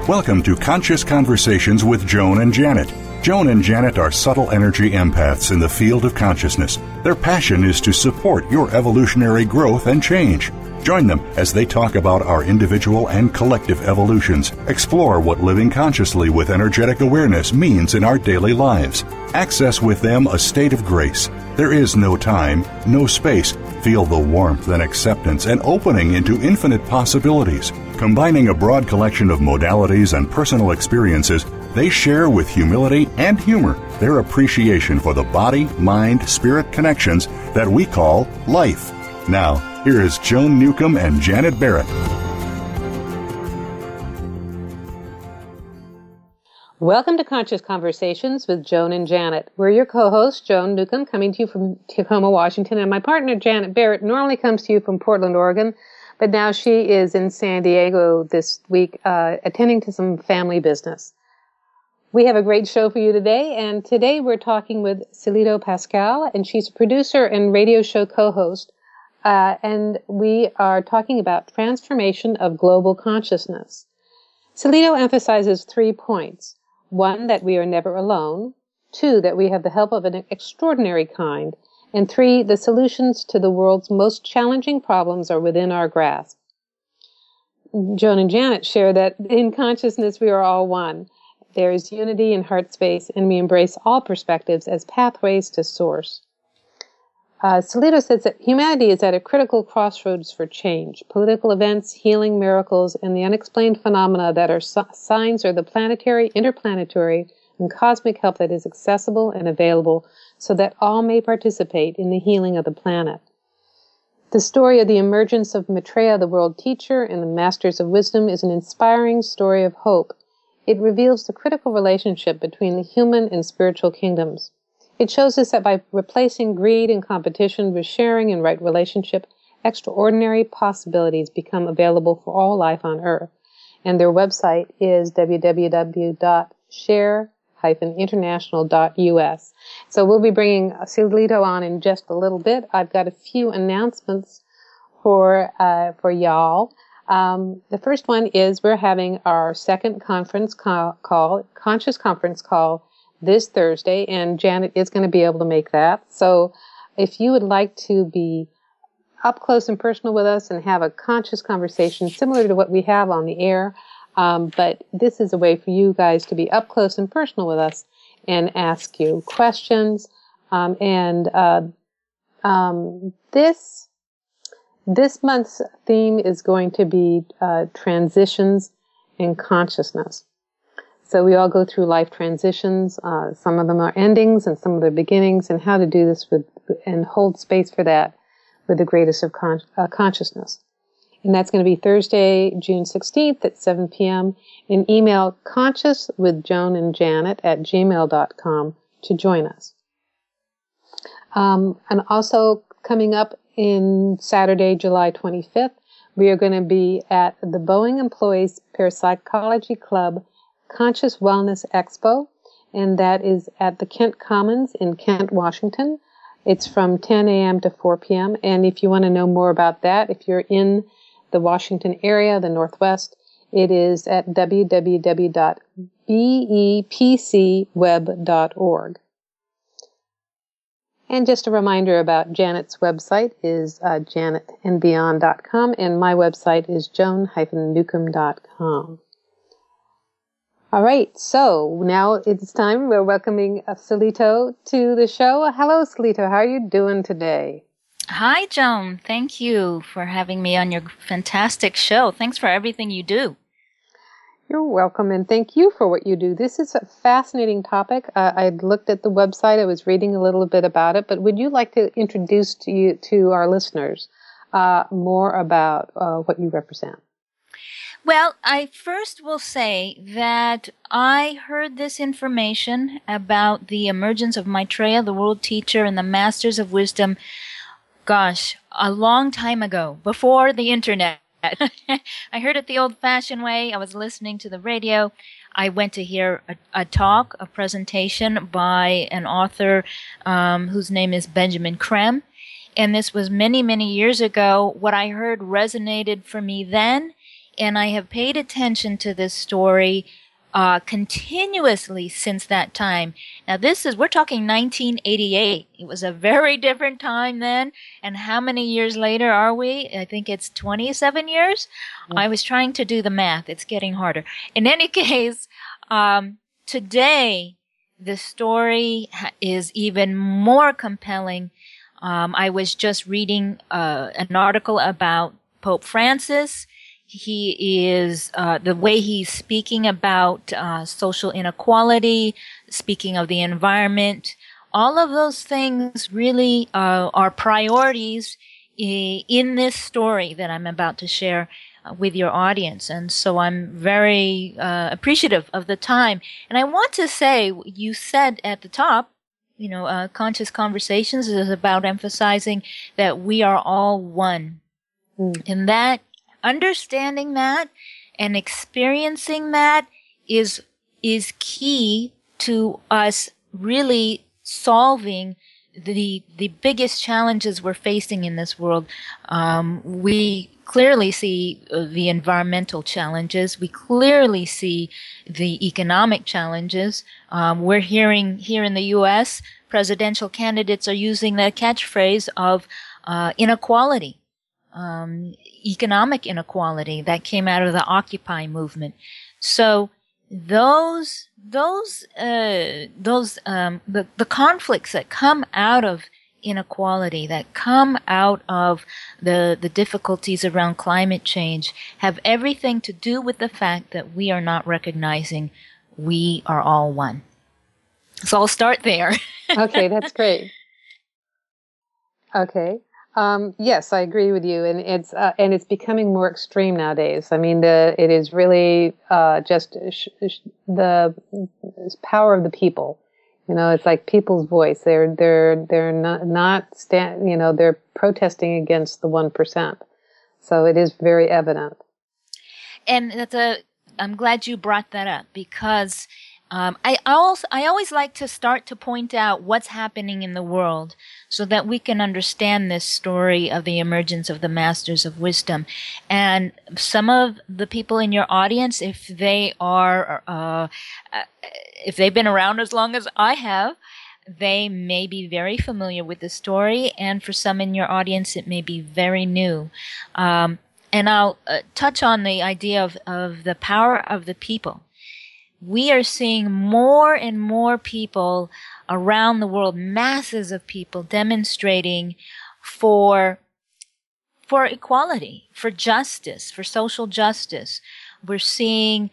Welcome to Conscious Conversations with Joan and Janet. Joan and Janet are subtle energy empaths in the field of consciousness. Their passion is to support your evolutionary growth and change. Join them as they talk about our individual and collective evolutions, explore what living consciously with energetic awareness means in our daily lives. Access with them a state of grace. There is no time, no space. Feel the warmth and acceptance and opening into infinite possibilities. Combining a broad collection of modalities and personal experiences, they share with humility and humor their appreciation for the body, mind, spirit connections that we call life. Now, here is Joan Newcomb and Janet Barrett. Welcome to Conscious Conversations with Joan and Janet. We're your co-hosts, Joan Newcomb, coming to you from Tacoma, Washington, and my partner, Janet Barrett, normally comes to you from Portland, Oregon, but now she is in San Diego this week, attending to some family business. We have a great show for you today, and today we're talking with Celito Pascal, and she's a producer and radio show co-host, and we are talking about transformation of global consciousness. Celito emphasizes 3 points. 1, that we are never alone. 2, that we have the help of an extraordinary kind. And 3, the solutions to the world's most challenging problems are within our grasp. Joan and Janet share that in consciousness we are all one. There is unity in heart space, and we embrace all perspectives as pathways to source. Celito says that humanity is at a critical crossroads for change. Political events, healing miracles, and the unexplained phenomena that are signs are the planetary, interplanetary, and cosmic help that is accessible and available so that all may participate in the healing of the planet. The story of the emergence of Maitreya, the world teacher, and the masters of wisdom is an inspiring story of hope. It reveals the critical relationship between the human and spiritual kingdoms. It shows us that by replacing greed and competition with sharing and right relationship, extraordinary possibilities become available for all life on Earth. And their website is www.share-international.us. So we'll be bringing Celito on in just a little bit. I've got a few announcements for y'all. The first one is we're having our second conference call, Conscious Conference Call, this Thursday, and Janet is going to be able to make that. So if you would like to be up close and personal with us and have a conscious conversation similar to what we have on the air, but this is a way for you guys to be up close and personal with us and ask you questions. This month's theme is going to be transitions in consciousness. So we all go through life transitions. Some of them are endings and some of them are beginnings, and how to do this and hold space for that with the greatest of consciousness. And that's going to be Thursday, June 16th at 7 p.m. And email consciouswithjoanandjanet@gmail.com to join us. And also coming up in Saturday, July 25th, we are going to be at the Boeing Employees Parapsychology Club Conscious Wellness Expo, and that is at the Kent Commons in Kent, Washington. It's from 10 a.m. to 4 p.m. And if you want to know more about that, if you're in the Washington area, the Northwest, it is at www.bepcweb.org. And just a reminder about Janet's website is janetandbeyond.com, and my website is joan-newcomb.com. All right, so now it's time. We're welcoming Celito to the show. Hello, Celito. How are you doing today? Hi, Joan. Thank you for having me on your fantastic show. Thanks for everything you do. You're welcome, and thank you for what you do. This is a fascinating topic. I looked at the website. I was reading a little bit about it, but would you like to introduce to our listeners more about what you represent? Well, I first will say that I heard this information about the emergence of Maitreya, the world teacher, and the masters of wisdom, gosh, a long time ago, before the internet. I heard it the old-fashioned way. I was listening to the radio. I went to hear a talk, a presentation by an author whose name is Benjamin Creme. And this was many, many years ago. What I heard resonated for me then, and I have paid attention to this story continuously since that time. Now we're talking 1988. It was a very different time then. And how many years later are we? I think it's 27 years. I was trying to do the math. It's getting harder. In any case, today the story is even more compelling. I was just reading an article about Pope Francis. He is, the way he's speaking about social inequality, speaking of the environment, all of those things really are priorities in this story that I'm about to share with your audience. And so I'm very appreciative of the time. And I want to say, you said at the top, Conscious Conversations is about emphasizing that we are all one. And that understanding that and experiencing that is key to us really solving the biggest challenges we're facing in this world. We clearly see the environmental challenges. We clearly see the economic challenges. We're hearing here in the U.S., presidential candidates are using the catchphrase of inequality. Economic inequality that came out of the Occupy movement. So the conflicts that come out of inequality, that come out of the difficulties around climate change, have everything to do with the fact that we are not recognizing we are all one. So I'll start there. Okay, that's great. Okay. Yes, I agree with you, and it's becoming more extreme nowadays. I mean, it is really just the power of the people. It's like people's voice. They're they're protesting against the 1%. So it is very evident. And I'm glad you brought that up, because I always like to start to point out what's happening in the world so that we can understand this story of the emergence of the Masters of Wisdom. And some of the people in your audience, if they've been around as long as I have, they may be very familiar with the story. And for some in your audience, it may be very new. And I'll touch on the idea of the power of the people. We are seeing more and more people around the world, masses of people demonstrating for equality, for justice, for social justice. We're seeing,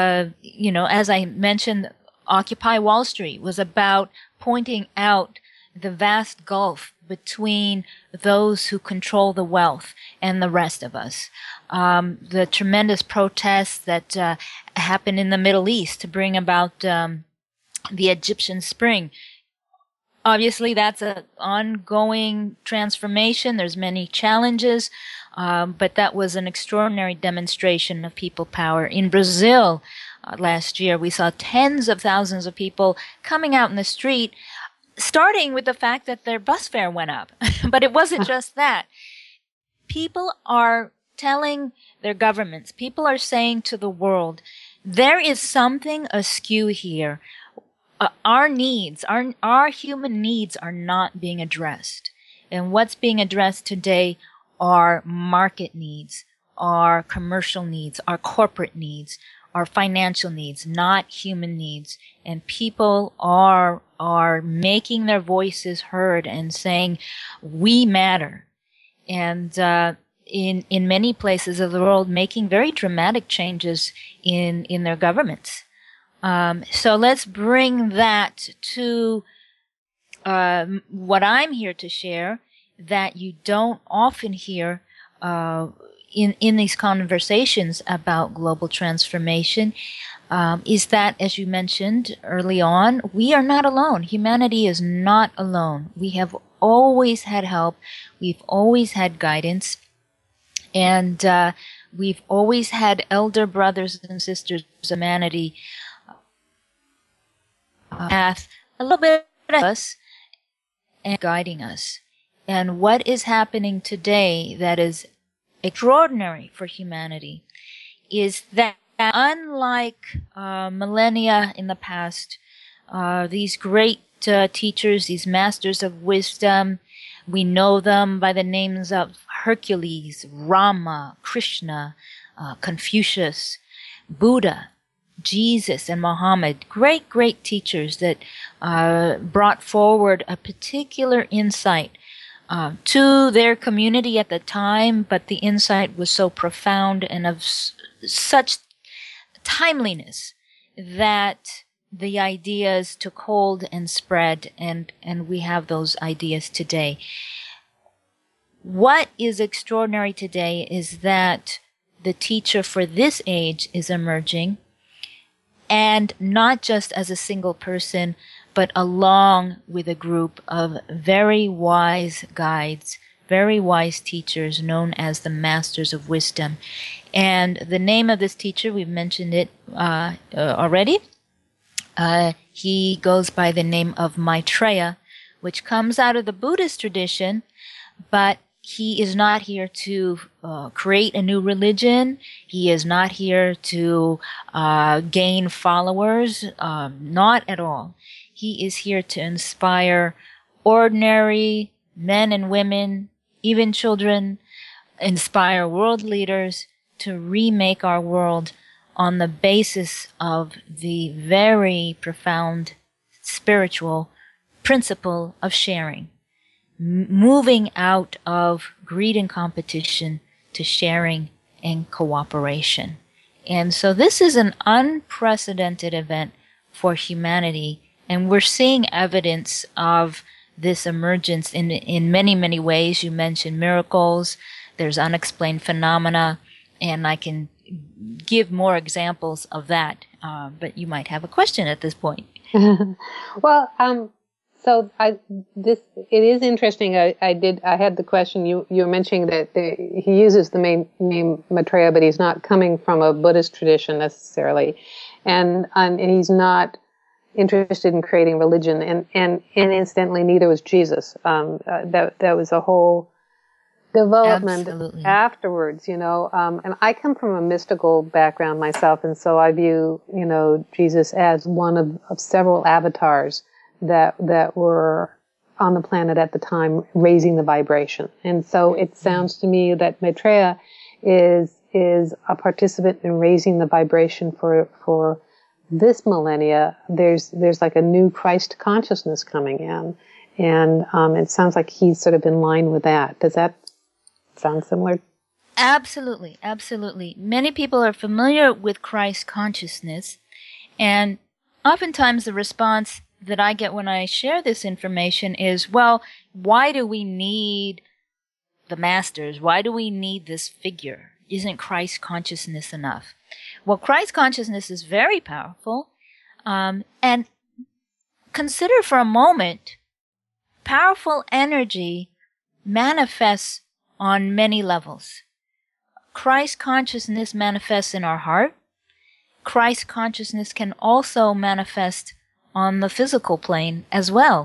as I mentioned, Occupy Wall Street was about pointing out the vast gulf between those who control the wealth and the rest of us. The tremendous protests that happened in the Middle East to bring about the Egyptian Spring. Obviously, that's an ongoing transformation. There's many challenges, but that was an extraordinary demonstration of people power. In Brazil, last year, we saw tens of thousands of people coming out in the street, starting with the fact that their bus fare went up. But it wasn't just that. People are telling their governments, people are saying to the world, there is something askew here. Our needs, our human needs are not being addressed. And what's being addressed today are market needs, our commercial needs, our corporate needs, our financial needs, not human needs. And people are making their voices heard and saying, we matter. And in many places of the world, making very dramatic changes in their governments. So let's bring that to what I'm here to share, that you don't often hear in these conversations about global transformation, is that, as you mentioned early on, we are not alone. Humanity is not alone. We have always had help. We've always had guidance. And we've always had elder brothers and sisters of humanity path a little bit of us and guiding us. And what is happening today that is extraordinary for humanity is that unlike millennia in the past, these great teachers, these masters of wisdom, we know them by the names of Hercules, Rama, Krishna, Confucius, Buddha, Jesus, and Muhammad. Great, great teachers that brought forward a particular insight to their community at the time, but the insight was so profound and of such timeliness that the ideas took hold and spread, and we have those ideas today. What is extraordinary today is that the teacher for this age is emerging, and not just as a single person, but along with a group of very wise guides, very wise teachers known as the Masters of Wisdom. And the name of this teacher, we've mentioned it already. He goes by the name of Maitreya, which comes out of the Buddhist tradition, but he is not here to create a new religion. He is not here to gain followers, not at all. He is here to inspire ordinary men and women, even children, inspire world leaders to remake our world on the basis of the very profound spiritual principle of sharing, moving out of greed and competition to sharing and cooperation. And so this is an unprecedented event for humanity, and we're seeing evidence of this emergence in many, many ways. You mentioned miracles, there's unexplained phenomena, and I can give more examples of that, but you might have a question at this point. Well, so it is interesting. I had the question. You were mentioning that he uses the name Maitreya, but he's not coming from a Buddhist tradition necessarily, and he's not interested in creating religion. And incidentally, neither was Jesus. That was a whole development Absolutely. afterwards, and I come from a mystical background myself, and so I view, Jesus as one of several avatars that were on the planet at the time, raising the vibration. And so it sounds to me that Maitreya is a participant in raising the vibration for this millennia. There's like a new Christ consciousness coming in, and it sounds like he's sort of in line with that. Does that sound similar? Absolutely, absolutely. Many people are familiar with Christ consciousness, and oftentimes the response that I get when I share this information is, well, why do we need the masters? Why do we need this figure? Isn't Christ consciousness enough? Well, Christ consciousness is very powerful, and consider for a moment, powerful energy manifests on many levels. Christ consciousness manifests in our heart. Christ consciousness can also manifest on the physical plane as well,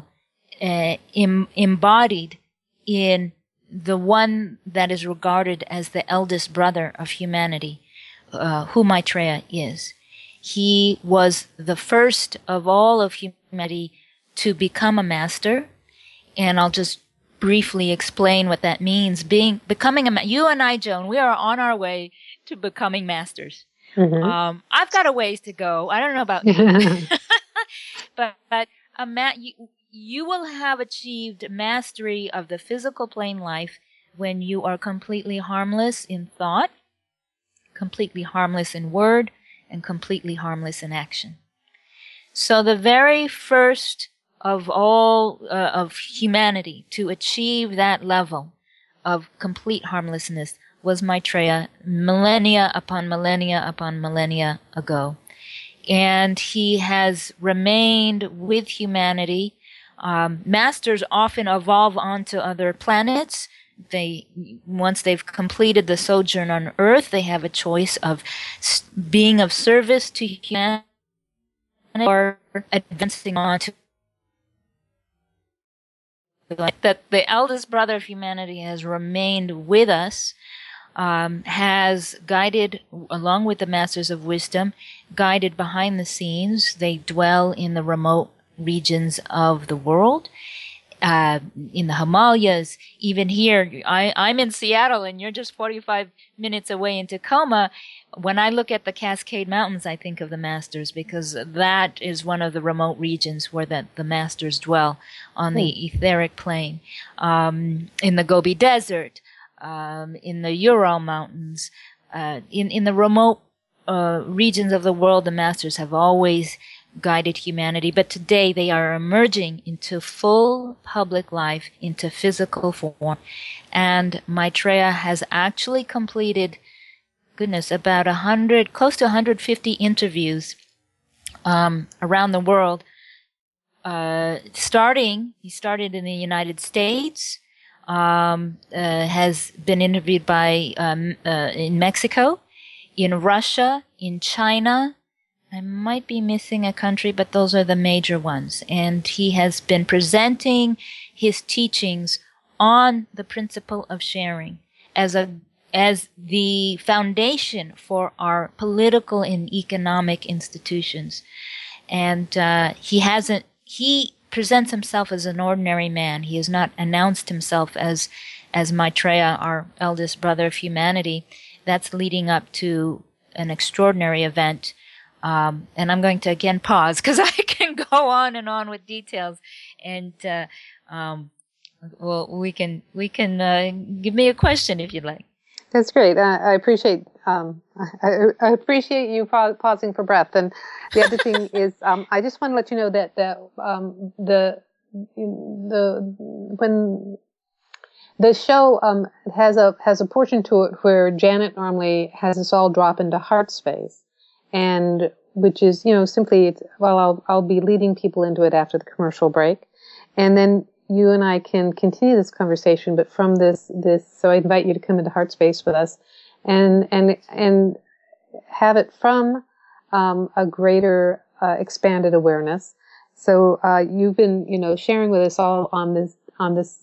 embodied in the one that is regarded as the eldest brother of humanity, who Maitreya is. He was the first of all of humanity to become a master, and I'll just briefly explain what that means. Becoming you and I, Joan, we are on our way to becoming masters. Mm-hmm. I've got a ways to go. I don't know about you, but you will have achieved mastery of the physical plane life when you are completely harmless in thought, completely harmless in word, and completely harmless in action. So the very first of all of humanity to achieve that level of complete harmlessness was Maitreya, millennia upon millennia upon millennia ago. And he has remained with humanity. Masters often evolve onto other planets. Once they've completed the sojourn on Earth, they have a choice of being of service to humanity or advancing on to that. The eldest brother of humanity has remained with us has guided, along with the Masters of Wisdom, guided behind the scenes. They dwell in the remote regions of the world, in the Himalayas. Even here, I'm in Seattle and you're just 45 minutes away in Tacoma. When I look at the Cascade Mountains, I think of the Masters, because that is one of the remote regions where the Masters dwell on the etheric plane. In the Gobi Desert, in the Ural Mountains, in the remote regions of the world, the Masters have always guided humanity, but today they are emerging into full public life, into physical form. And Maitreya has actually completed, about 100, close to 150 interviews around the world. He started in the United States, has been interviewed in Mexico, in Russia, in China. I might be missing a country, but those are the major ones. And he has been presenting his teachings on the principle of sharing as the foundation for our political and economic institutions. And he presents himself as an ordinary man. He has not announced himself as Maitreya, our eldest brother of humanity. That's leading up to an extraordinary event. And I'm going to again pause because I can go on and on with details. And we can give me a question if you'd like. That's great. I appreciate I appreciate you pausing for breath. And the other thing is, I just want to let you know that when the show has a portion to it where Janet normally has us all drop into heart space. And which is, simply, I'll be leading people into it after the commercial break. And then you and I can continue this conversation, but from this, so I invite you to come into Heart Space with us and have it from, a greater, expanded awareness. So, you've been, sharing with us all on this,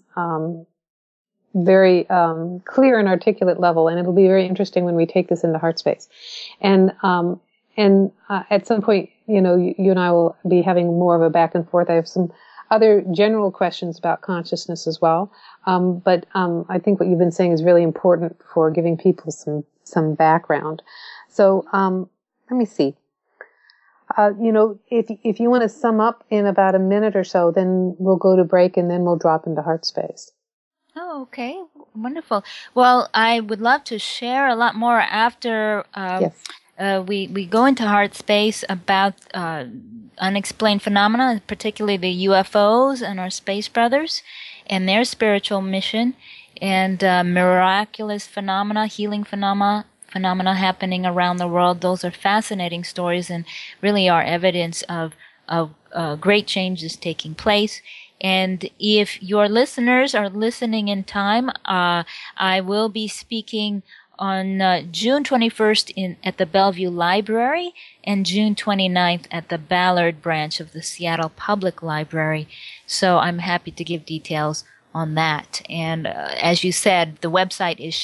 very, clear and articulate level. And it'll be very interesting when we take this into Heart Space. And at some point, you and I will be having more of a back and forth. I have some other general questions about consciousness as well. But I think what you've been saying is really important for giving people some background. So, let me see. If you want to sum up in about a minute or so, then we'll go to break and then we'll drop into Heart Space. Oh, okay. Wonderful. Well, I would love to share a lot more after, yes. We go into Heart Space about unexplained phenomena, particularly the UFOs and our space brothers and their spiritual mission, and miraculous phenomena, healing phenomena happening around the world. Those are fascinating stories and really are evidence of great changes taking place. And if your listeners are listening in time, I will be speaking on June 21st at the Bellevue Library and June 29th at the Ballard branch of the Seattle Public Library. So I'm happy to give details on that. And as you said, the website is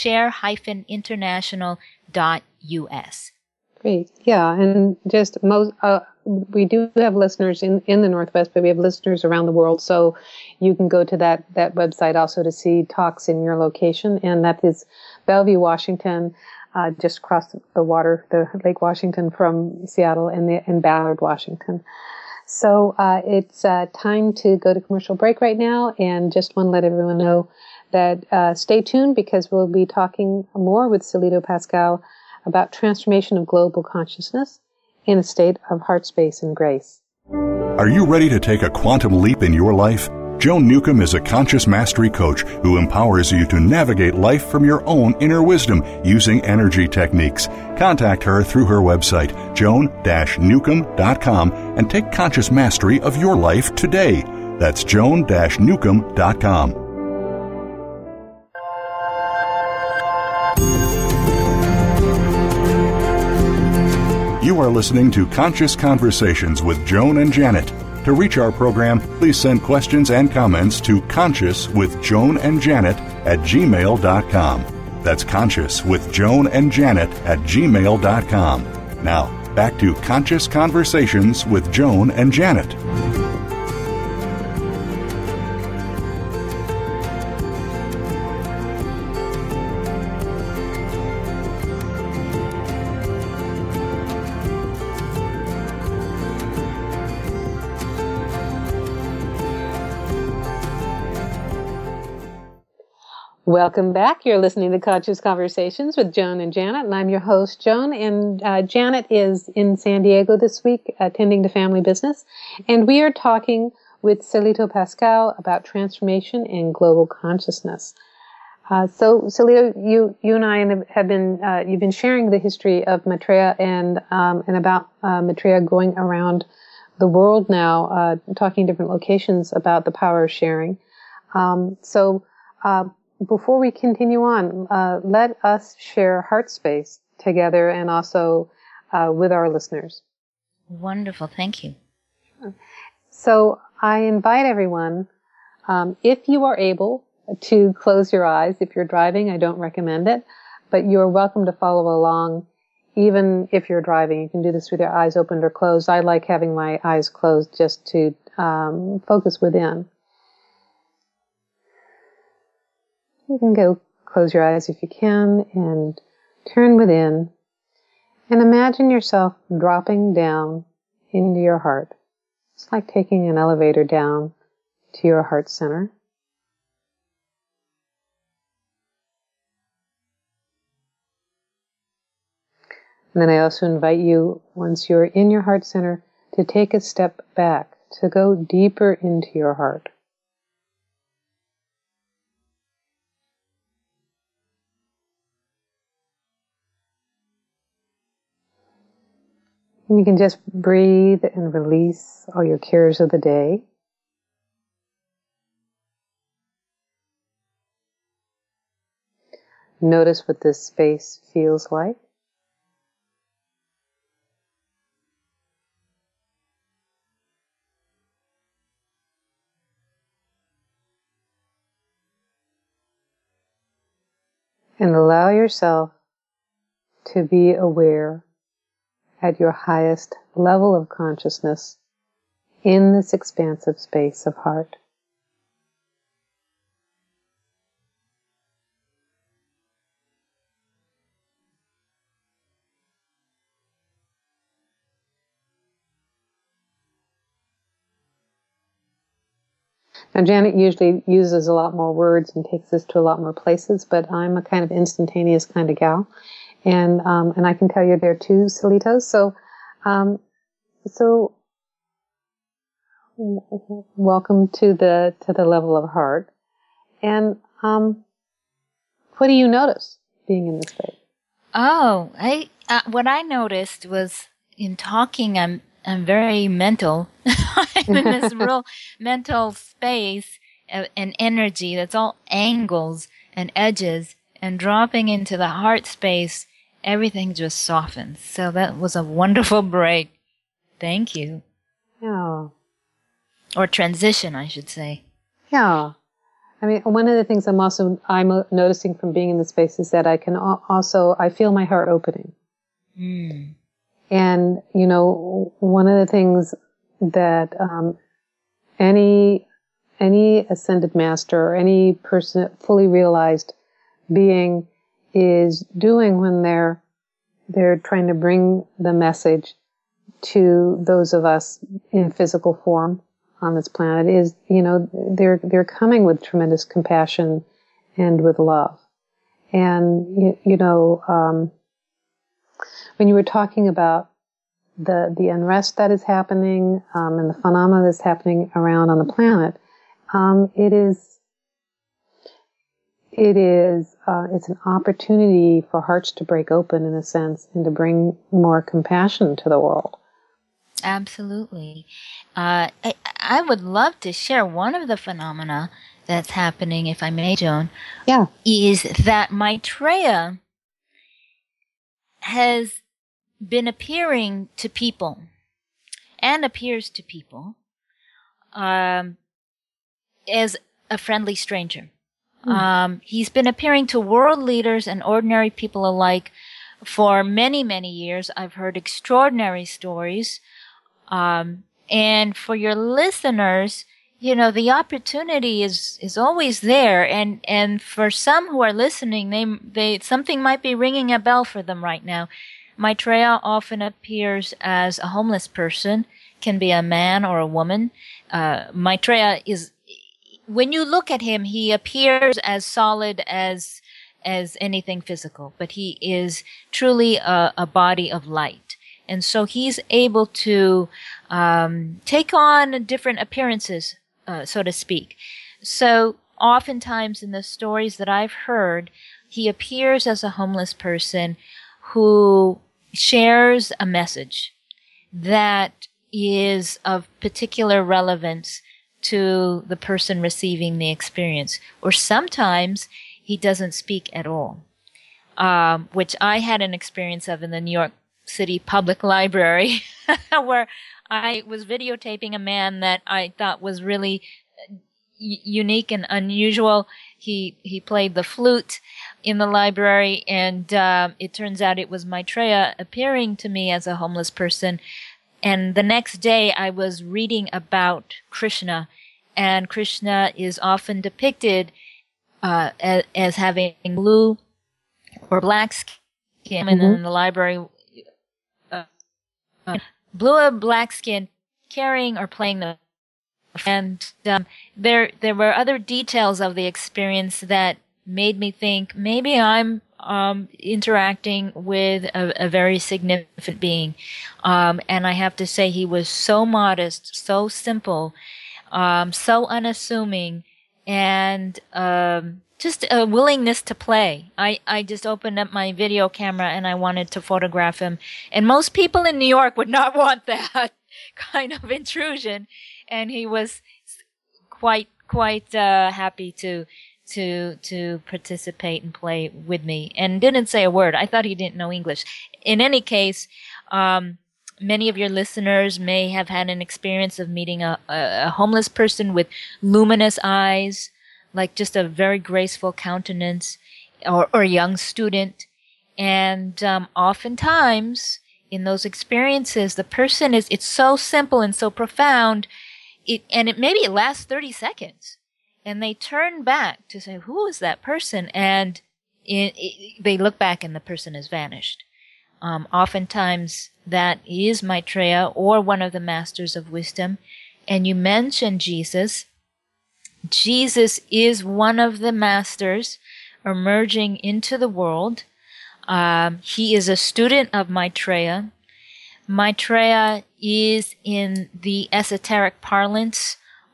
share-international.us. Great. Yeah. And just we do have listeners in the Northwest, but we have listeners around the world. So you can go to that website also to see talks in your location. And that is Bellevue, Washington, just across the water, the Lake Washington from Seattle and Ballard, Washington. So, it's, time to go to commercial break right now. And just want to let everyone know that, stay tuned because we'll be talking more with Salido Pascal about transformation of global consciousness in a state of heart space and grace. Are you ready to take a quantum leap in your life? Joan Newcomb is a conscious mastery coach who empowers you to navigate life from your own inner wisdom using energy techniques. Contact her through her website, joan-newcomb.com, and take conscious mastery of your life today. That's joan-newcomb.com. You are listening to Conscious Conversations with Joan and Janet. To reach our program, please send questions and comments to consciouswithjoanandjanet@gmail.com. That's Conscious with Joan and Janet at gmail.com. Now, back to Conscious Conversations with Joan and Janet. Welcome back. You're listening to Conscious Conversations with Joan and Janet, and I'm your host, Joan. And Janet is in San Diego this week, attending to family business. And we are talking with Celito Pascal about transformation and global consciousness. So, Celito, you and I have been you've been sharing the history of Maitreya and about Maitreya going around the world now, talking different locations about the power of sharing. Before we continue on, let us share heart space together and also with our listeners. Wonderful. Thank you. So I invite everyone, if you are able to close your eyes. If you're driving, I don't recommend it, but you're welcome to follow along even if you're driving. You can do this with your eyes opened or closed. I like having my eyes closed just to focus within. You can go close your eyes if you can and turn within and imagine yourself dropping down into your heart. It's like taking an elevator down to your heart center. And then I also invite you, once you're in your heart center, to take a step back, to go deeper into your heart. And you can just breathe and release all your cares of the day. Notice what this space feels like. And allow yourself to be aware at your highest level of consciousness in this expansive space of heart. Now, Janet usually uses a lot more words and takes this to a lot more places, but I'm a kind of instantaneous kind of gal. And I can tell you there too, Celito. So welcome to the level of heart. And, what do you notice being in this space? Oh, what I noticed was in talking, I'm very mental. I'm in this real mental space and energy that's all angles and edges, and dropping into the heart space, everything just softens. So that was a wonderful break. Thank you. Yeah. Or transition, I should say. Yeah. I mean, one of the things I'm noticing from being in the space is that I can I feel my heart opening. Mm. And, you know, one of the things that any ascended master or any person, fully realized being, is doing when they're trying to bring the message to those of us in physical form on this planet is, you know, they're coming with tremendous compassion and with love. And when you were talking about the unrest that is happening and the phenomena that's happening around on the planet, it's an opportunity for hearts to break open in a sense and to bring more compassion to the world. Absolutely. I would love to share one of the phenomena that's happening, if I may, Joan. Yeah. Is that Maitreya has been appearing to people and appears to people as a friendly stranger. He's been appearing to world leaders and ordinary people alike for many, many years. I've heard extraordinary stories. And for your listeners, you know, the opportunity is always there. And for some who are listening, they something might be ringing a bell for them right now. Maitreya often appears as a homeless person, can be a man or a woman. Maitreya is, when you look at him, he appears as solid as anything physical, but he is truly a body of light. And so he's able to take on different appearances, so to speak. So oftentimes in the stories that I've heard, he appears as a homeless person who shares a message that is of particular relevance to the person receiving the experience. Or sometimes he doesn't speak at all, which I had an experience of in the New York City Public Library where I was videotaping a man that I thought was really unique and unusual. He played the flute in the library, and it turns out it was Maitreya appearing to me as a homeless person. And the next day I was reading about Krishna, and Krishna is often depicted as having blue or black skin. And in the library, blue or black skin, carrying or playing the. And there were other details of the experience that made me think maybe I'm interacting with a very significant being. And I have to say he was so modest, so simple, so unassuming, and just a willingness to play. I just opened up my video camera and I wanted to photograph him. And most people in New York would not want that kind of intrusion. And he was quite happy to participate and play with me, and didn't say a word. I thought he didn't know English. In any case, many of your listeners may have had an experience of meeting a homeless person with luminous eyes, like just a very graceful countenance, or a young student. And oftentimes in those experiences, the person it's so simple and so profound, maybe it lasts 30 seconds. And they turn back to say, who is that person? And they look back and the person has vanished. Oftentimes that is Maitreya or one of the masters of wisdom. And you mentioned Jesus. Jesus is one of the masters emerging into the world. He is a student of Maitreya. Maitreya is, in the esoteric parlance,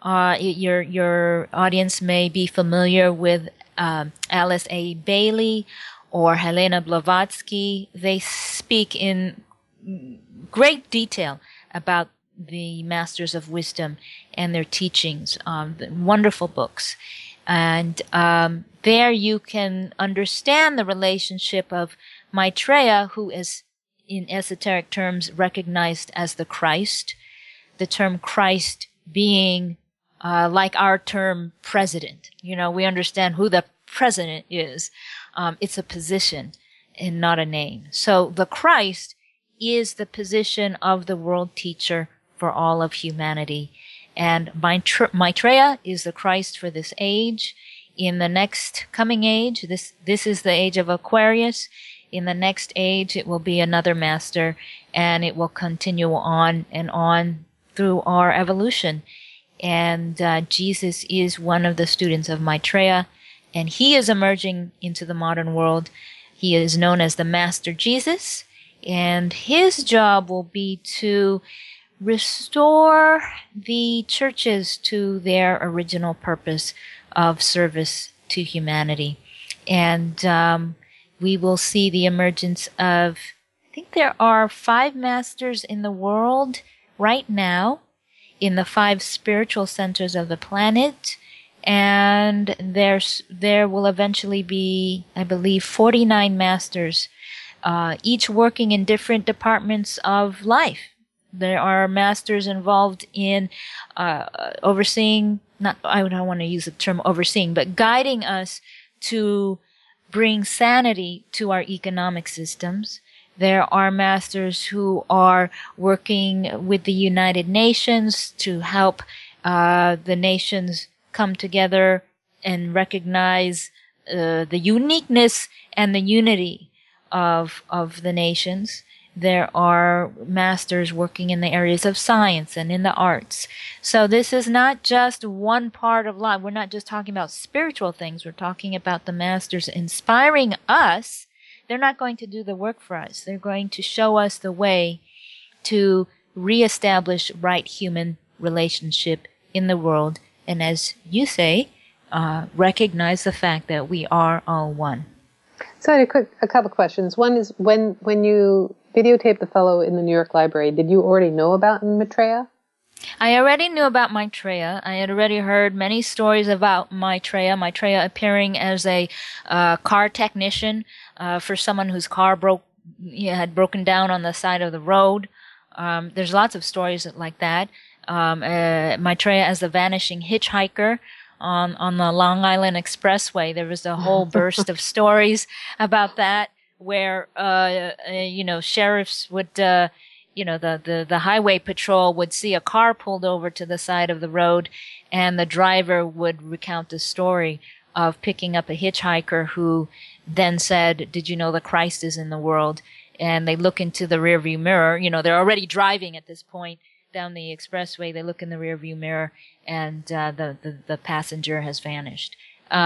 your audience may be familiar with Alice A. Bailey or Helena Blavatsky. They speak in great detail about the Masters of Wisdom and their teachings, wonderful books. And there you can understand the relationship of Maitreya, who is, in esoteric terms, recognized as the Christ, the term Christ being like our term president. You know, we understand who the president is. It's a position and not a name. So the Christ is the position of the world teacher for all of humanity. And Maitreya is the Christ for this age. In the next coming age, this is the age of Aquarius. In the next age, it will be another master, and it will continue on and on through our evolution. And Jesus is one of the students of Maitreya, and he is emerging into the modern world. He is known as the Master Jesus, and his job will be to restore the churches to their original purpose of service to humanity. And we will see the emergence of, I think there are 5 masters in the world right now, in the 5 spiritual centers of the planet, and there will eventually be, I believe, 49 masters, each working in different departments of life, There are masters involved in overseeing, I don't want to use the term overseeing, but guiding us to bring sanity to our economic systems. There are masters who are working with the United Nations to help the nations come together and recognize the uniqueness and the unity of the nations. There are masters working in the areas of science and in the arts. So this is not just one part of life. We're not just talking about spiritual things. We're talking about the masters inspiring us. They're not going to do the work for us. They're going to show us the way to reestablish right human relationship in the world. And as you say, recognize the fact that we are all one. So I had a couple questions. One is, when you videotaped the fellow in the New York Library, did you already know about Maitreya? I already knew about Maitreya. I had already heard many stories about Maitreya. Maitreya appearing as a car technician for someone whose car had broken down on the side of the road. There's lots of stories like that. Maitreya as the vanishing hitchhiker on the Long Island Expressway. There was a whole burst of stories about that, where sheriffs would the highway patrol would see a car pulled over to the side of the road, and the driver would recount the story of picking up a hitchhiker who then said, "Did you know that Christ is in the world?" And they look into the rearview mirror. They're already driving at this point down the expressway. They look in the rearview mirror, and the passenger has vanished.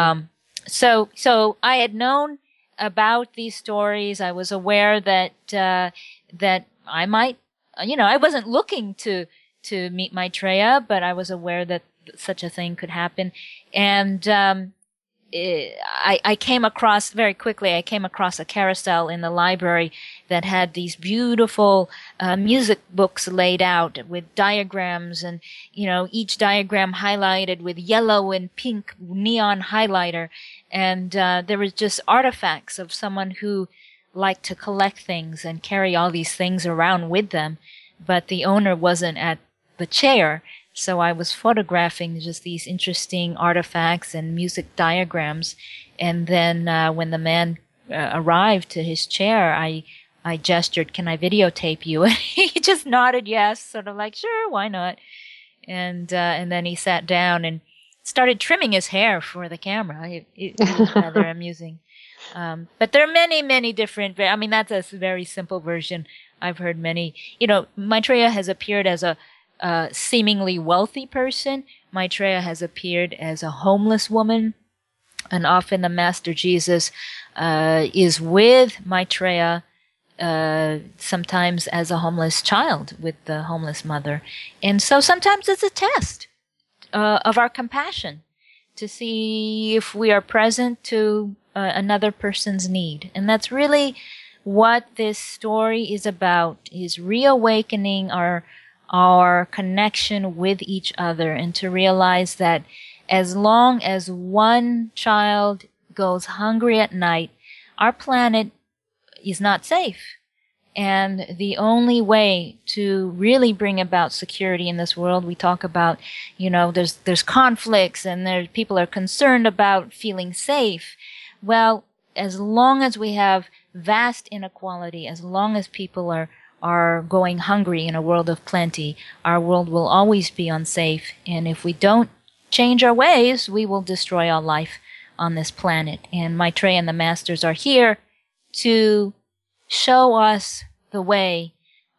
So I had known about these stories. I was aware that I might, I wasn't looking to meet Maitreya, but I was aware that such a thing could happen. And I came across very quickly. I came across a carousel in the library that had these beautiful music books laid out with diagrams, and each diagram highlighted with yellow and pink neon highlighter. And there was just artifacts of someone who liked to collect things and carry all these things around with them, but the owner wasn't at the chair. So I was photographing just these interesting artifacts and music diagrams. And then when the man arrived to his chair, I gestured, "Can I videotape you?" And he just nodded yes, sort of like, "Sure, why not?" And then he sat down and started trimming his hair for the camera. It was rather amusing. But there are many, many different, that's a very simple version. I've heard many. Maitreya has appeared as a seemingly wealthy person. Maitreya has appeared as a homeless woman. And often the Master Jesus is with Maitreya, sometimes as a homeless child with the homeless mother. And so sometimes it's a test of our compassion to see if we are present to another person's need. And that's really what this story is about, is reawakening our connection with each other, and to realize that as long as one child goes hungry at night, our planet is not safe. And the only way to really bring about security in this world, we talk about, there's conflicts, and people are concerned about feeling safe. Well, as long as we have vast inequality, as long as people are going hungry in a world of plenty, our world will always be unsafe. And if we don't change our ways, we will destroy our life on this planet. And Maitreya and the Masters are here to show us the way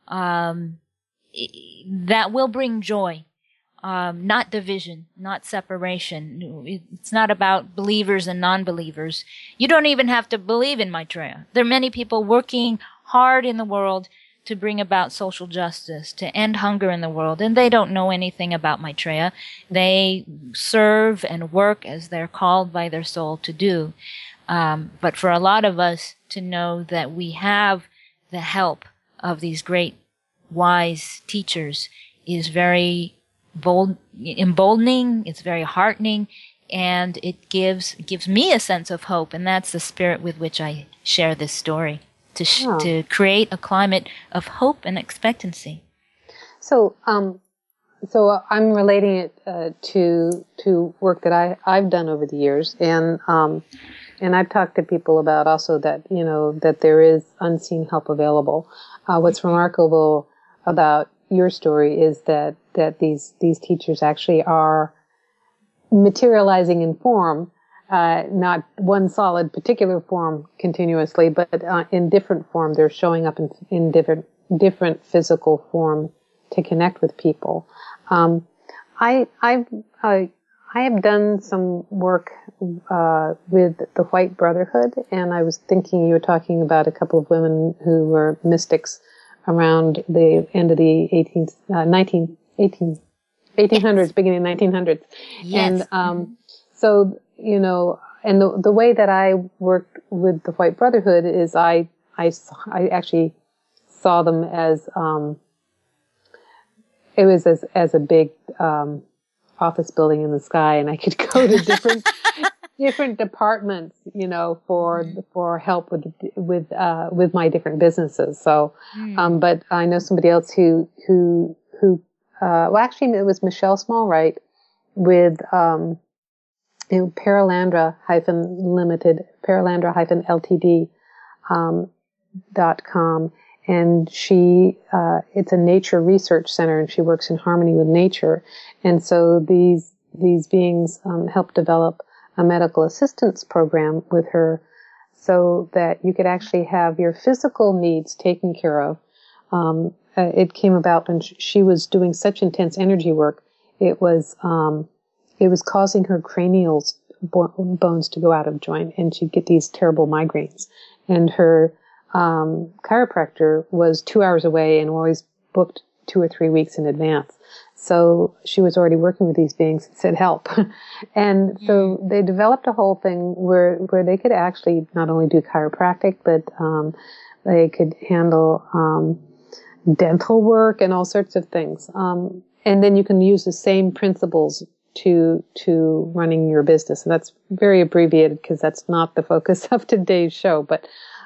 that will bring joy, not division, not separation. It's not about believers and non-believers. You don't even have to believe in Maitreya. There are many people working hard in the world to bring about social justice, to end hunger in the world, and they don't know anything about Maitreya. They serve and work as they're called by their soul to do. But for a lot of us to know that we have the help of these great, wise teachers is very emboldening, it's very heartening, and it gives me a sense of hope, and that's the spirit with which I share this story. To create a climate of hope and expectancy. So, so I'm relating it to work that I've done over the years, and I've talked to people about also that that there is unseen help available. What's remarkable about your story is that these teachers actually are materializing in form, not one solid particular form continuously, but in different form. They're showing up in different physical form to connect with people. I have done some work with the White Brotherhood, and I was thinking you were talking about a couple of women who were mystics around the end of the 1800s, beginning 1900s. Yes. And so, and the way that I worked with the White Brotherhood is I actually saw them as it was as a big office building in the sky, and I could go to different departments, for help with my different businesses. So, but I know somebody else who well, actually, it was Michelle Smallwright with Paralandra-Ltd .com. And it's a nature research center, and she works in harmony with nature. And so these beings helped develop a medical assistance program with her, so that you could actually have your physical needs taken care of. It came about when she was doing such intense energy work. It was causing her cranial bones to go out of joint, and she'd get these terrible migraines. And her chiropractor was 2 hours away and always booked 2 or 3 weeks in advance. So she was already working with these beings and said, help. And so they developed a whole thing where they could actually not only do chiropractic, but they could handle dental work and all sorts of things. And then you can use the same principles to running your business. And that's very abbreviated because that's not the focus of today's show. But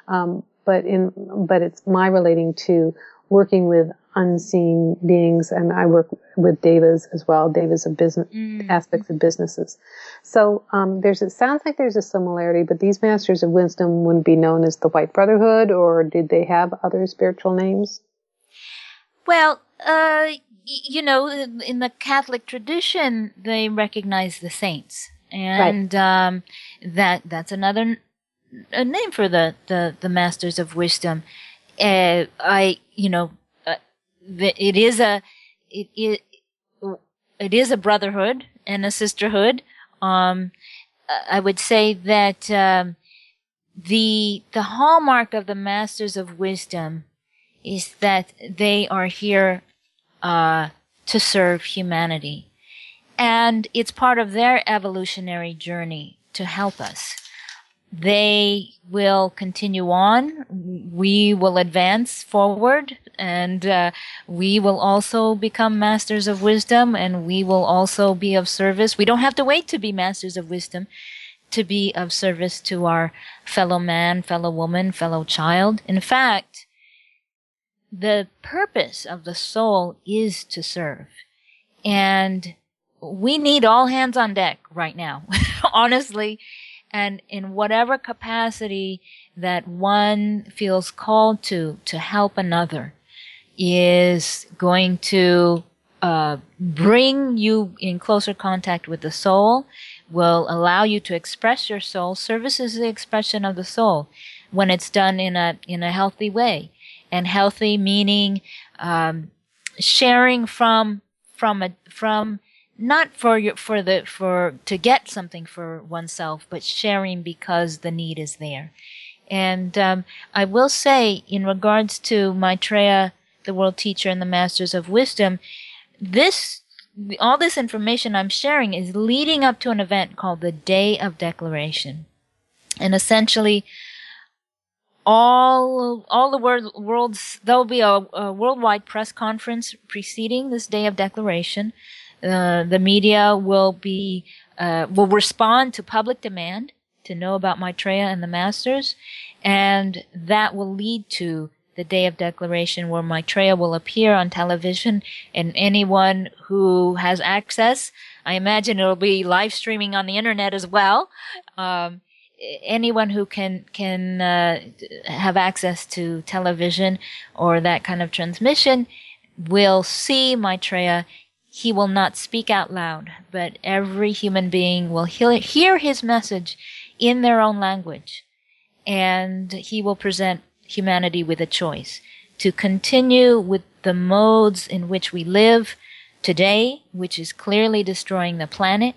it's my relating to working with unseen beings, and I work with devas as well. Devas of business, aspects of businesses. So, it sounds like there's a similarity, but these masters of wisdom wouldn't be known as the White Brotherhood, or did they have other spiritual names? Well, in the Catholic tradition, they recognize the saints, and right. That's another a name for the masters of wisdom. It is a brotherhood and a sisterhood. I would say that the hallmark of the masters of wisdom is that they are here to serve humanity, and it's part of their evolutionary journey to help us. They will continue on. We will advance forward, and we will also become masters of wisdom, and we will also be of service. We don't have to wait to be masters of wisdom to be of service to our fellow man, fellow woman, fellow child. In fact, the purpose of the soul is to serve. And we need all hands on deck right now, honestly. And in whatever capacity that one feels called to help another is going to bring you in closer contact with the soul, will allow you to express your soul. Service is the expression of the soul when it's done in a healthy way. And healthy meaning sharing from not to get something for oneself, but sharing because the need is there. And I will say, in regards to Maitreya, the world teacher and the masters of wisdom, all this information I'm sharing is leading up to an event called the Day of Declaration. And essentially, all the world's, there will be a worldwide press conference preceding this Day of Declaration. The media will respond to public demand to know about Maitreya and the masters, and that will lead to the day of declaration, where Maitreya will appear on television, and anyone who has access, I imagine it'll be live streaming on the internet as well. Anyone who can have access to television or that kind of transmission will see Maitreya. He will not speak out loud, but every human being will hear his message in their own language, and he will present humanity with a choice to continue with the modes in which we live today, which is clearly destroying the planet,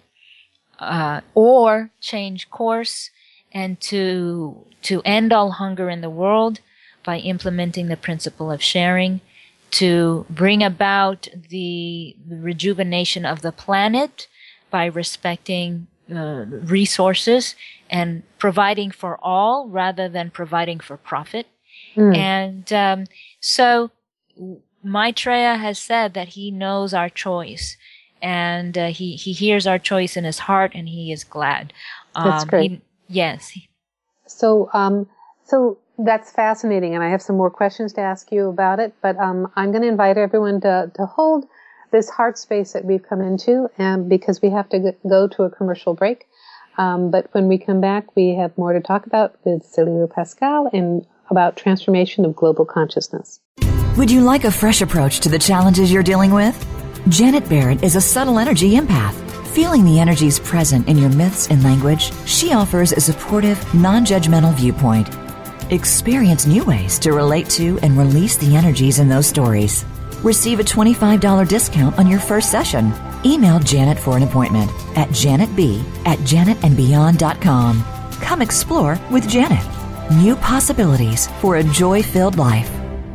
or change course and to end all hunger in the world by implementing the principle of sharing, to bring about the rejuvenation of the planet by respecting resources and providing for all rather than providing for profit. And so Maitreya has said that he knows our choice, and he hears our choice in his heart, and he is glad. That's great. Yes. So that's fascinating, and I have some more questions to ask you about it, but I'm going to invite everyone to hold this heart space that we've come into, because we have to go to a commercial break. But when we come back, we have more to talk about with Salito Pascal and about transformation of global consciousness. Would you like a fresh approach to the challenges you're dealing with? Janet Barrett is a subtle energy empath. Feeling the energies present in your myths and language, she offers a supportive, non-judgmental viewpoint. Experience new ways to relate to and release the energies in those stories. Receive a $25 discount on your first session. Email Janet for an appointment at janetb@janetandbeyond.com. Come explore with Janet. New possibilities for a joy-filled life.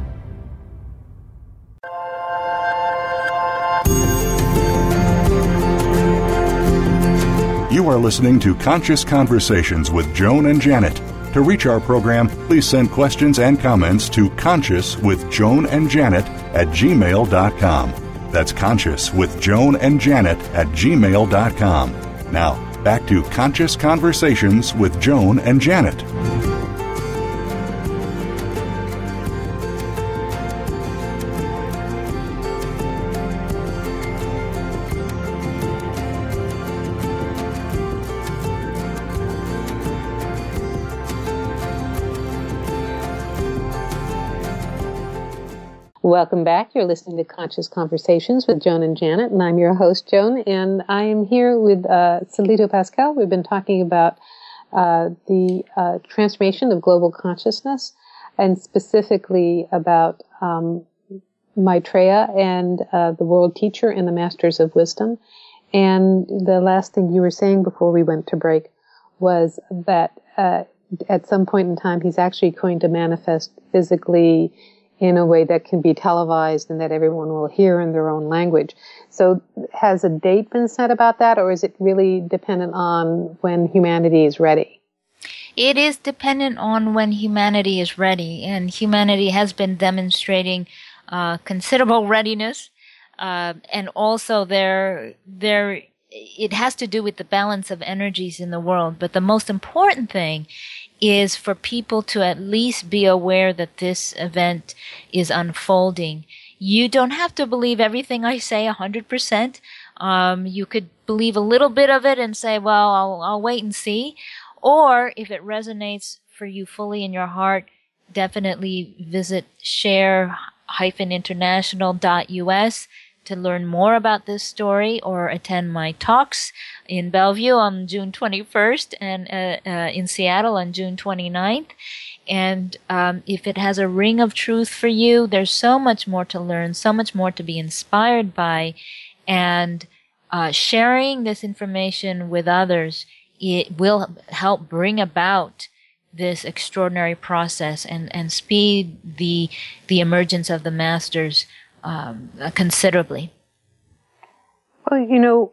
You are listening to Conscious Conversations with Joan and Janet. To reach our program, please send questions and comments to consciouswithjoanandjanet@gmail.com. That's consciouswithjoanandjanet@gmail.com. Now, back to Conscious Conversations with Joan and Janet. Welcome back. You're listening to Conscious Conversations with Joan and Janet, and I'm your host, Joan, and I am here with Salito Pascal. We've been talking about the transformation of global consciousness, and specifically about Maitreya and the world teacher and the masters of wisdom. And the last thing you were saying before we went to break was that at some point in time, he's actually going to manifest physically in a way that can be televised and that everyone will hear in their own language. So has a date been set about that, or is it really dependent on when humanity is ready? It is dependent on when humanity is ready, and humanity has been demonstrating considerable readiness, and also it has to do with the balance of energies in the world. But the most important thing is for people to at least be aware that this event is unfolding. You don't have to believe everything I say 100%. You could believe a little bit of it and say, well, I'll wait and see. Or if it resonates for you fully in your heart, definitely visit share-international.us to learn more about this story, or attend my talks in Bellevue on June 21st and in Seattle on June 29th. And if it has a ring of truth for you, there's so much more to learn, so much more to be inspired by. And sharing this information with others, it will help bring about this extraordinary process and speed the emergence of the masters considerably. Well,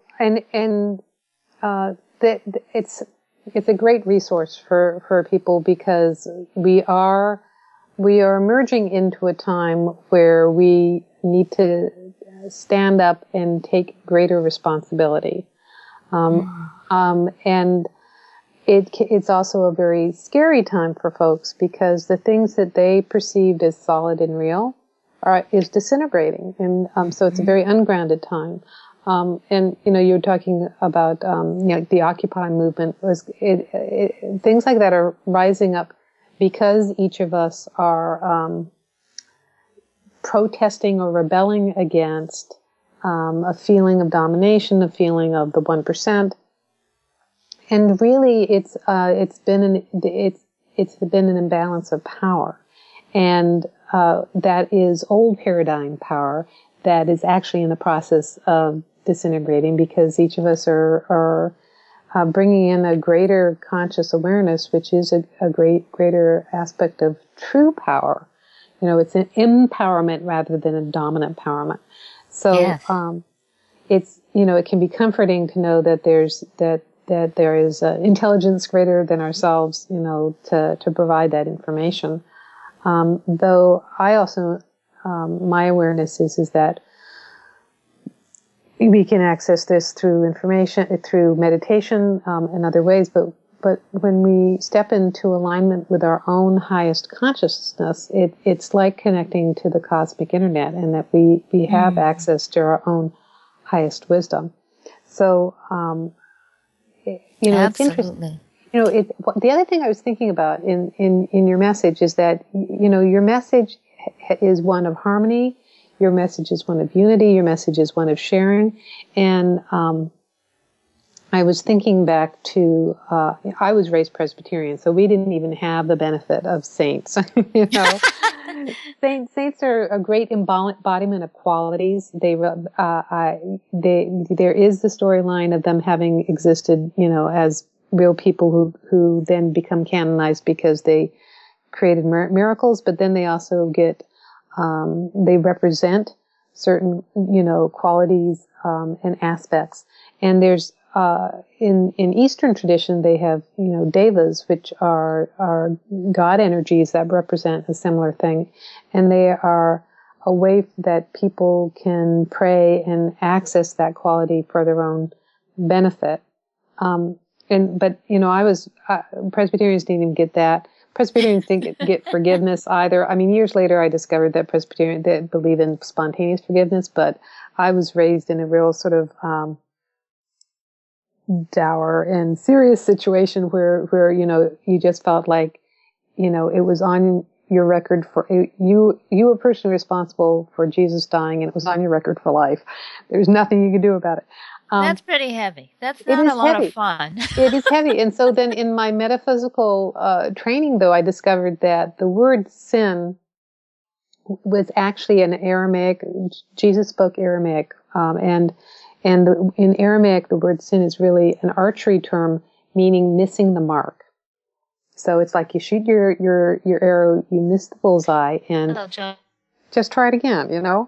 it's a great resource for people, because we are emerging into a time where we need to stand up and take greater responsibility. And it's also a very scary time for folks because the things that they perceived as solid and real is disintegrating. And so it's a very ungrounded time. And, you were talking about, the Occupy movement things like that are rising up because each of us are, protesting or rebelling against, a feeling of domination, a feeling of the 1%. And really it's been an imbalance of power. And, that is old paradigm power that is actually in the process of disintegrating because each of us are bringing in a greater conscious awareness, which is a greater aspect of true power. It's an empowerment rather than a dominant empowerment. So, yes. It's, it can be comforting to know that that there is intelligence greater than ourselves, to provide that information. Though I also, my awareness is that we can access this through information, through meditation, and other ways, but when we step into alignment with our own highest consciousness, it's like connecting to the cosmic internet and that we have access to our own highest wisdom. So, it's interesting. The other thing I was thinking about in your message is that, your message is one of harmony, your message is one of unity, your message is one of sharing. And, I was thinking back to, I was raised Presbyterian, so we didn't even have the benefit of saints, Saints are a great embodiment of qualities. There is the storyline of them having existed, as real people who then become canonized because they created miracles, but then they also get, they represent certain, qualities, and aspects. And there's, in Eastern tradition, they have, devas, which are God energies that represent a similar thing. And they are a way that people can pray and access that quality for their own benefit. Presbyterians didn't even get that. Presbyterians didn't get forgiveness either. I mean, years later, I discovered that Presbyterians they believe in spontaneous forgiveness, but I was raised in a real sort of, dour and serious situation where you just felt like it was on your record for you were personally responsible for Jesus dying, and it was on your record for life. There's nothing you could do about it. That's pretty heavy. That's not a lot of fun. It is heavy. And so then in my metaphysical training, though, I discovered that the word sin was actually an Aramaic. Jesus spoke Aramaic, and in Aramaic, the word sin is really an archery term meaning missing the mark. So it's like you shoot your arrow, you miss the bullseye, and just try it again,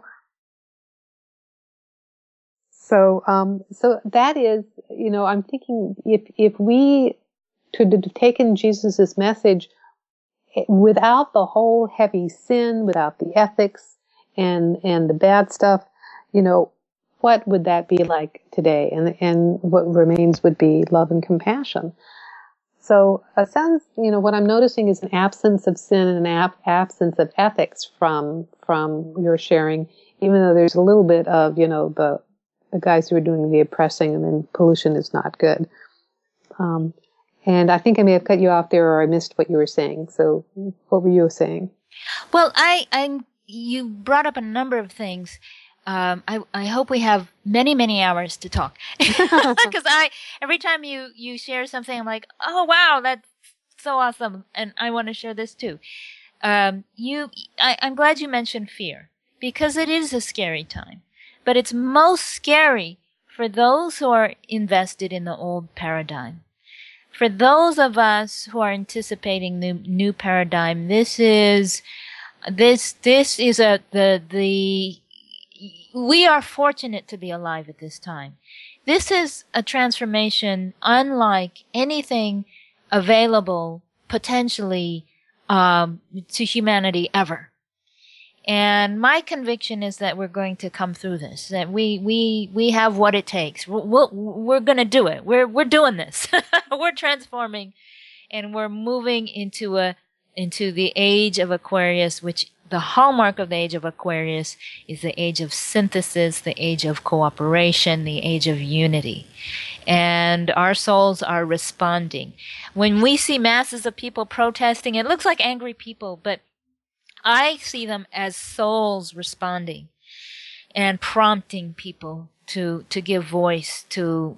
So that is, I'm thinking if we could have taken Jesus' message without the whole heavy sin, without the ethics and the bad stuff, what would that be like today? And what remains would be love and compassion. So it sounds, what I'm noticing is an absence of sin and an absence of ethics from your sharing, even though there's a little bit of, the guys who are doing the oppressing, and then pollution is not good. And I think I may have cut you off there, or I missed what you were saying. So what were you saying? Well, you brought up a number of things. I hope we have many, many hours to talk. Because every time you share something, I'm like, oh wow, that's so awesome. And I want to share this too. I'm glad you mentioned fear, because it is a scary time, but it's most scary for those who are invested in the old paradigm. For those of us who are anticipating the new paradigm, this is we are fortunate to be alive at this time. This is a transformation unlike anything available potentially to humanity ever. And my conviction is that we're going to come through this, that we have what it takes. We're going to do it. We're doing this. We're transforming, and we're moving into the age of Aquarius, which the hallmark of the age of Aquarius is the age of synthesis, the age of cooperation, the age of unity. And our souls are responding. When we see masses of people protesting, it looks like angry people, but I see them as souls responding and prompting people to give voice to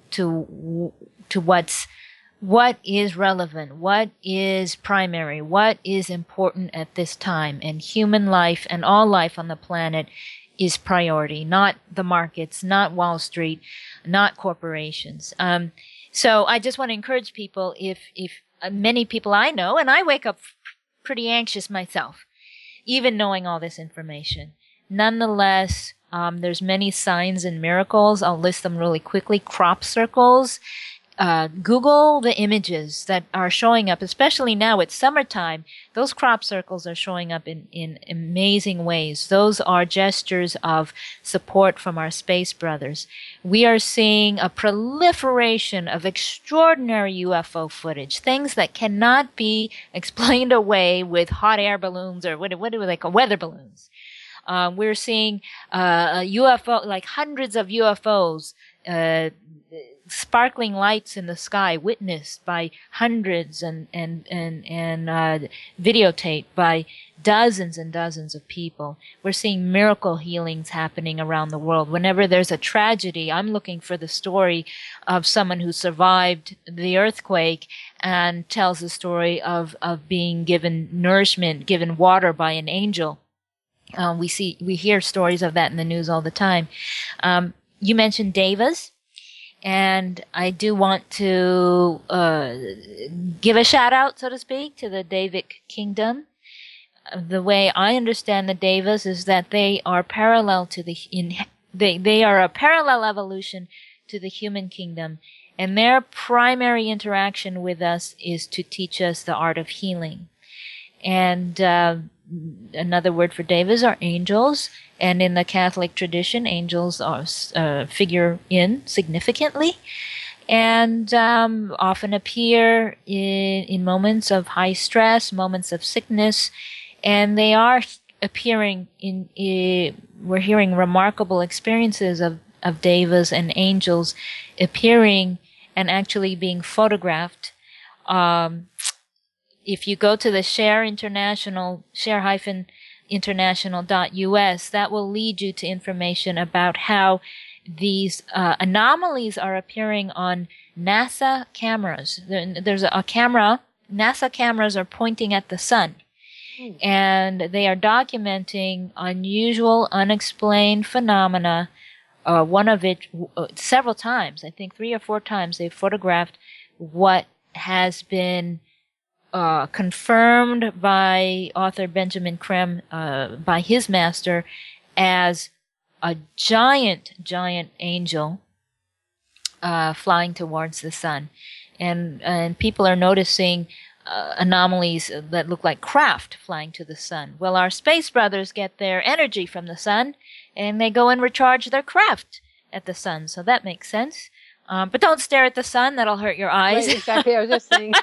what is relevant, what is primary, what is important at this time. And human life and all life on the planet is priority, not the markets, not Wall Street, not corporations. So I just want to encourage people, if many people I know, and I wake up pretty anxious myself, even knowing all this information. Nonetheless, there's many signs and miracles. I'll list them really quickly. Crop circles. Google the images that are showing up, especially now it's summertime. Those crop circles are showing up in amazing ways. Those are gestures of support from our space brothers. We are seeing a proliferation of extraordinary UFO footage, things that cannot be explained away with hot air balloons, or what do they call weather balloons. We're seeing UFO, like hundreds of UFOs, sparkling lights in the sky, witnessed by hundreds and videotaped by dozens and dozens of people. We're seeing miracle healings happening around the world. Whenever there's a tragedy, I'm looking for the story of someone who survived the earthquake and tells the story of being given nourishment, given water by an angel. We hear stories of that in the news all the time. You mentioned devas. And I do want to give a shout out, so to speak, to the Devic kingdom. The way I understand the Devas is that they are parallel to they are a parallel evolution to the human kingdom, and their primary interaction with us is to teach us the art of healing. And another word for devas are angels, and in the Catholic tradition, angels are figure in significantly, and often appear in moments of high stress, moments of sickness, and they are appearing we're hearing remarkable experiences of devas and angels appearing and actually being photographed. If you go to the share-international.us, that will lead you to information about how these anomalies are appearing on NASA cameras. There's a camera, NASA cameras are pointing at the sun, and they are documenting unusual, unexplained phenomena. One of it, several times, I think 3 or 4 times, they've photographed what has been confirmed by author Benjamin Creme, by his master, as a giant angel flying towards the sun. And people are noticing anomalies that look like craft flying to the sun. Well, our space brothers get their energy from the sun, and they go and recharge their craft at the sun. So that makes sense. But don't stare at the sun. That'll hurt your eyes. Right, exactly. I was just saying.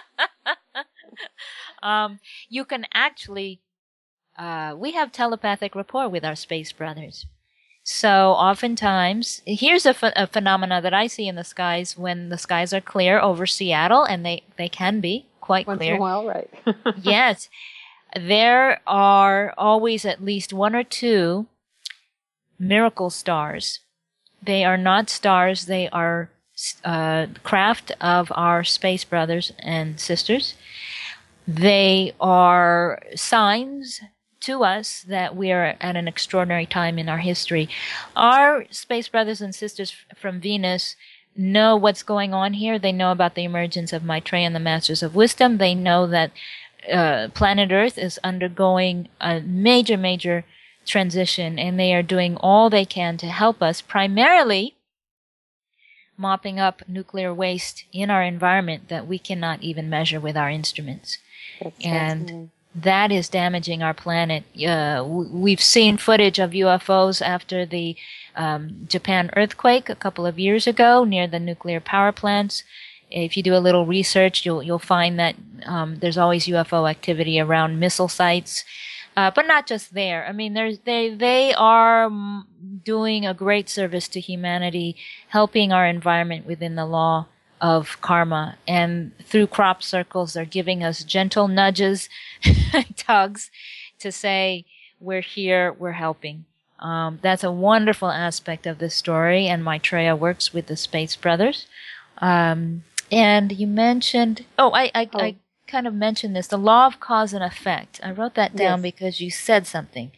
You can actually, we have telepathic rapport with our space brothers. So oftentimes, here's a phenomena that I see in the skies when the skies are clear over Seattle, and they can be quite Once clear. in a while, right. Yes. There are always at least 1 or 2 miracle stars. They are not stars, they are craft of our space brothers and sisters. They are signs to us that we are at an extraordinary time in our history. Our space brothers and sisters from Venus know what's going on here. They know about the emergence of Maitreya and the Masters of Wisdom. They know that planet Earth is undergoing a major transition, and they are doing all they can to help us, primarily mopping up nuclear waste in our environment that we cannot even measure with our instruments. That's and that is damaging our planet. We've seen footage of UFOs after the Japan earthquake a couple of years ago near the nuclear power plants. If you do a little research, you'll find that there's always UFO activity around missile sites, but not just there. I mean, they are doing a great service to humanity, helping our environment within the law of karma, and through crop circles, they're giving us gentle nudges, tugs, to say we're here, we're helping. That's a wonderful aspect of this story, and Maitreya works with the Space Brothers. And you mentioned, I kind of mentioned this, the law of cause and effect. I wrote that down because you said something.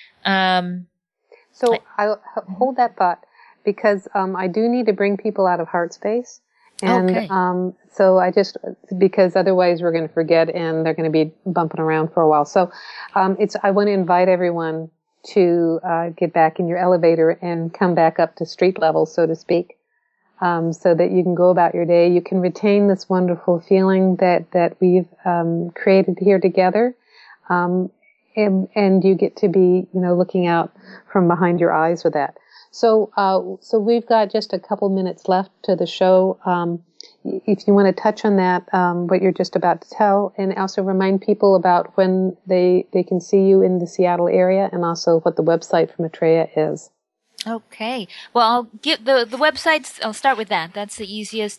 So I'll hold that thought, because I do need to bring people out of heart space. And so because otherwise we're going to forget and they're going to be bumping around for a while. So I want to invite everyone to get back in your elevator and come back up to street level, so to speak, so that you can go about your day. You can retain this wonderful feeling that we've created here together, and you get to be, looking out from behind your eyes with that. So we've got just a couple minutes left to the show. If you want to touch on that, what you're just about to tell, and also remind people about when they can see you in the Seattle area, and also what the website for Maitreya is. Okay. Well, I'll give the websites. I'll start with that. That's the easiest.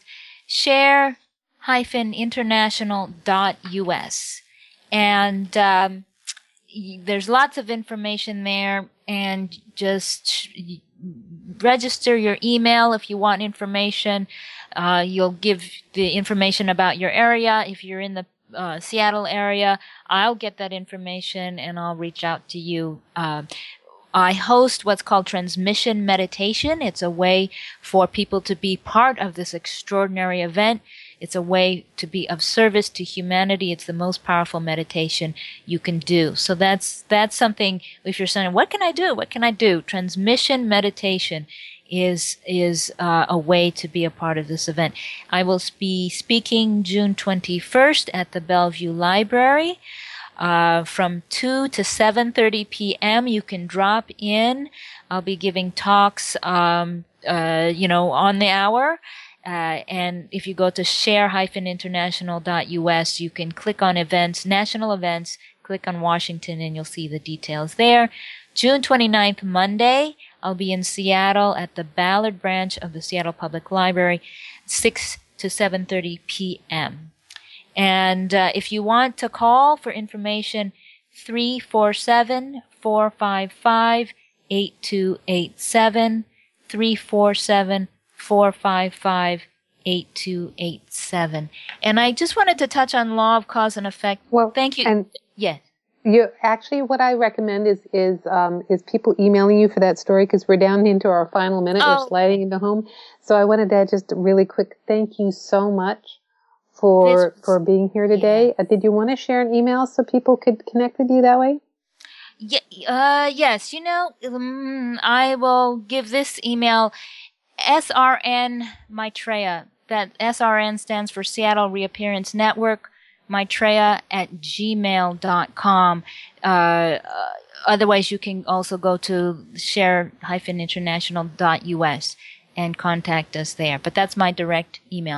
share-international.us. And there's lots of information there, and just register your email if you want information. You'll give the information about your area. If you're in the Seattle area, I'll get that information and I'll reach out to you. I host what's called transmission meditation. It's a way for people to be part of this extraordinary event. It's a way to be of service to humanity. It's the most powerful meditation you can do. So that's something. If you're saying, what can I do? What can I do? Transmission meditation is a way to be a part of this event. I will be speaking June 21st at the Bellevue Library. From 2 to 7:30 p.m. You can drop in. I'll be giving talks, on the hour. And if you go to share-international.us, you can click on events, national events, click on Washington, and you'll see the details there. June 29th, Monday, I'll be in Seattle at the Ballard branch of the Seattle Public Library, 6 to 7:30 p.m. And if you want to call for information, 347-455-8287, 347-455-8287. And I just wanted to touch on law of cause and effect. Well, thank you. And yes. Actually, what I recommend is people emailing you for that story, because we're down into our final minute. We're sliding into home. So I wanted to just really quick thank you so much for being here today. Yeah. Did you want to share an email so people could connect with you that way? Yes. I will give this email, SRN Maitreya. That SRN stands for Seattle Reappearance Network. Maitreya@gmail.com. Otherwise, you can also go to share-international.us and contact us there. But that's my direct email,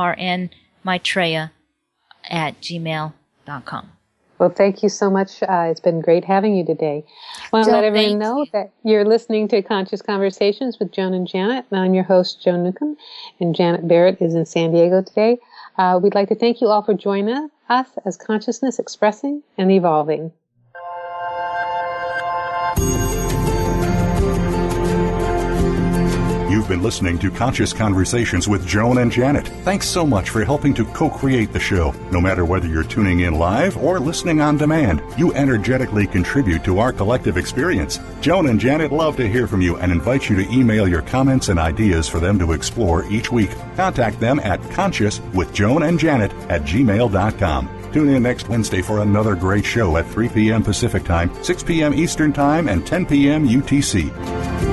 srnmaitreya@gmail.com. Well, thank you so much. It's been great having you today. I want to let everyone know that you're listening to Conscious Conversations with Joan and Janet. And I'm your host, Joan Newcomb, and Janet Barrett is in San Diego today. We'd like to thank you all for joining us as consciousness expressing and evolving. You've been listening to Conscious Conversations with Joan and Janet. Thanks so much for helping to co-create the show. No matter whether you're tuning in live or listening on demand, you energetically contribute to our collective experience. Joan and Janet love to hear from you and invite you to email your comments and ideas for them to explore each week. Contact them at consciouswithjoanandjanet@gmail.com. Tune in next Wednesday for another great show at 3 p.m. Pacific Time, 6 p.m. Eastern Time, and 10 p.m. UTC.